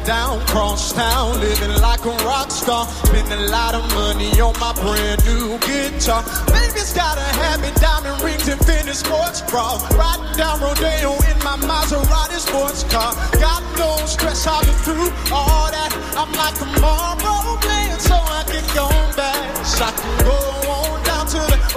down, cross town, living like a rock star. Spend a lot of money on my brand new guitar. Baby's got a habit, diamond rings and finished sports bra. Riding down Rodeo in my Maserati sports car. Got no stress, I've been through all that. I'm like a Marlboro man, so I can go back. So I can go on down to the